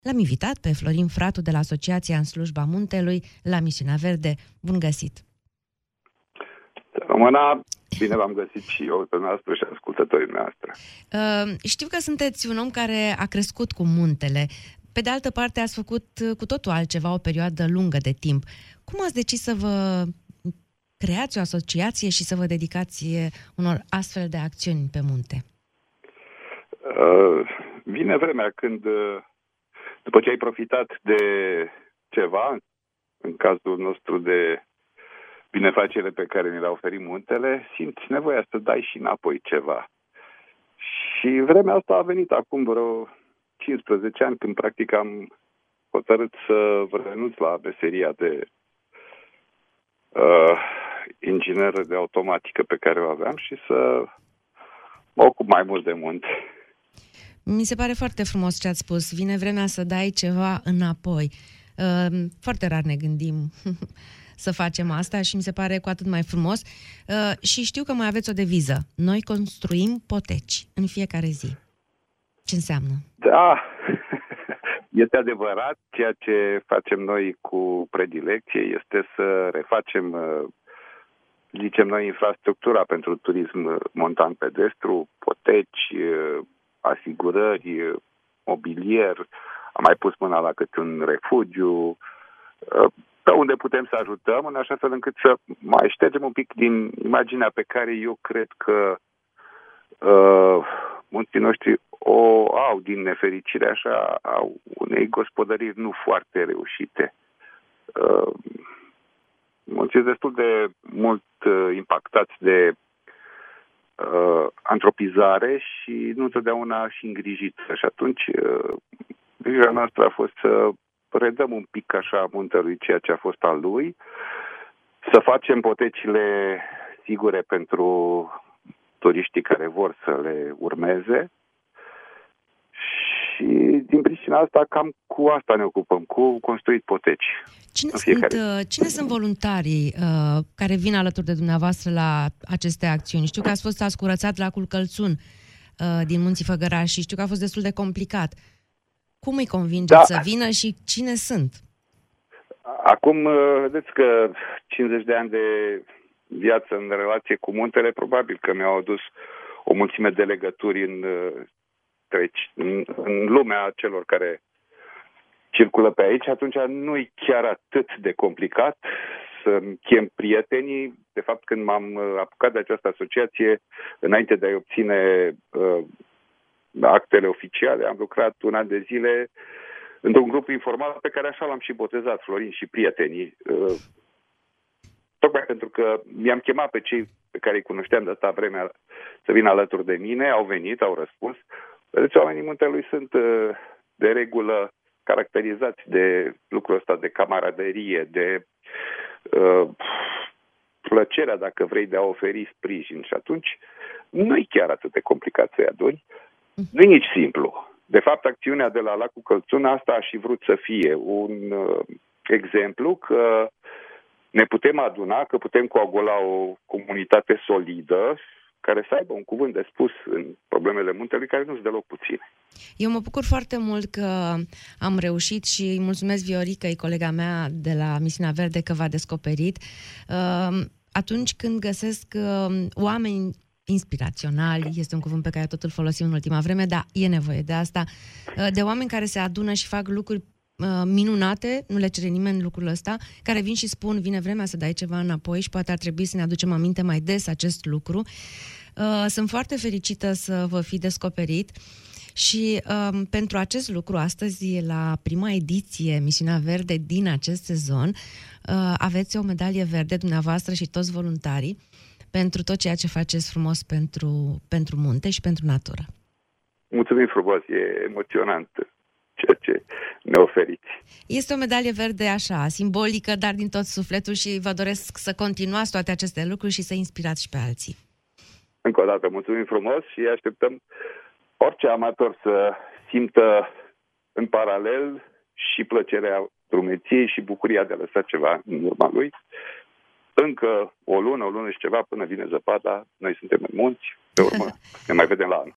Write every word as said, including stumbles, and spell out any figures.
L-am invitat pe Florin Fratu de la Asociația În Slujba Muntelui la Misiunea Verde. Bun găsit! Româna, bine v-am găsit și eu, pe noastră și ascultătorii noastre. Uh, știu că sunteți un om care a crescut cu muntele. Pe de altă parte, ați făcut cu totul altceva o perioadă lungă de timp. Cum ați decis să vă creați o asociație și să vă dedicați unor astfel de acțiuni pe munte? Uh, vine vremea când, după ce ai profitat de ceva, în cazul nostru de binefacere pe care ne le-a oferit muntele, simți nevoia să dai și înapoi ceva. Și vremea asta a venit acum vreo cincisprezece ani, când practic am hotărât să renunț la meseria de uh, inginer de automatică pe care o aveam și să mă ocup mai mult de munte. Mi se pare foarte frumos ce ați spus. Vine vremea să dai ceva înapoi. Uh, foarte rar ne gândim să facem asta și mi se pare cu atât mai frumos. Uh, și știu că mai aveți o deviză. Noi construim poteci în fiecare zi. Ce înseamnă? Da, este adevărat. Ceea ce facem noi cu predilecție este să refacem, zicem noi, infrastructura pentru turism montan pedestru, poteci, asigurări, mobilier. Am mai pus mâna la câte un refugiu, pe unde putem să ajutăm, în așa fel încât să mai ștergem un pic din imaginea pe care eu cred că uh, munții noștri o au din nefericire, așa, au unei gospodăriri nu foarte reușite. Uh, munții sunt destul de mult uh, impactați de uh, antropizare și nu întotdeauna și îngrijită. Și atunci uh, grija noastră a fost să redăm un pic așa muntelui ceea ce a fost al lui, să facem potecile sigure pentru turiștii care vor să le urmeze și din pricina asta cam cu asta ne ocupăm, cu construit poteci. Cine sunt, cine sunt voluntarii uh, care vin alături de dumneavoastră la aceste acțiuni? Știu că ați fost ați curățat lacul Călțun uh, din Munții Făgărași și știu că a fost destul de complicat. Cum îi convingeți da. să vină și cine sunt? Acum, vedeți că cincizeci de ani de viață în relație cu muntele, probabil că mi-au adus o mulțime de legături în, în, în lumea celor care circulă pe aici. Atunci nu-i chiar atât de complicat să-mi chem prietenii. De fapt, când m-am apucat de această asociație, înainte de a-i obține uh, actele oficiale, am lucrat un an de zile într-un grup informal pe care așa l-am și botezat, Florin și prietenii. Uh, tocmai pentru că mi-am chemat pe cei pe care îi cunoșteam de atâta vreme să vină alături de mine, au venit, au răspuns. Vedeți, oamenii muntelui sunt uh, de regulă caracterizați de lucrul ăsta de camaraderie, de uh, plăcerea, dacă vrei, de a oferi sprijin. Și atunci nu-i chiar atât de complicat să-i aduni. Nu e nici simplu. De fapt, acțiunea de la Lacul Călțun, asta a și vrut să fie un uh, exemplu că ne putem aduna, că putem coagula o comunitate solidă care să aibă un cuvânt de spus în problemele muntelui, care nu sunt deloc puține. Eu mă bucur foarte mult că am reușit și îi mulțumesc Vioricăi, colega mea de la Misiunea Verde, că v-a descoperit. Uh, atunci când găsesc uh, oameni inspiraționali, este un cuvânt pe care tot îl folosim în ultima vreme, dar e nevoie de asta, de oameni care se adună și fac lucruri minunate, nu le cere nimeni lucrul ăsta, care vin și spun, vine vremea să dai ceva înapoi și poate ar trebui să ne aducem aminte mai des acest lucru. Sunt foarte fericită să vă fi descoperit și um, pentru acest lucru, astăzi, la prima ediție Misiunea Verde din acest sezon, uh, aveți o medalie verde, dumneavoastră și toți voluntarii, pentru tot ceea ce faceți frumos pentru, pentru munte și pentru natură. Mulțumim frumos, e emoționant ceea ce ne oferiți. Este o medalie verde așa, simbolică, dar din tot sufletul și vă doresc să continuați toate aceste lucruri și să inspirați și pe alții. Încă o dată, mulțumim frumos și așteptăm orice amator să simtă în paralel și plăcerea drumeției și bucuria de a lăsa ceva în urma lui. Încă o lună, o lună și ceva până vine zăpada, noi suntem în munți, pe urmă ne mai vedem la anul.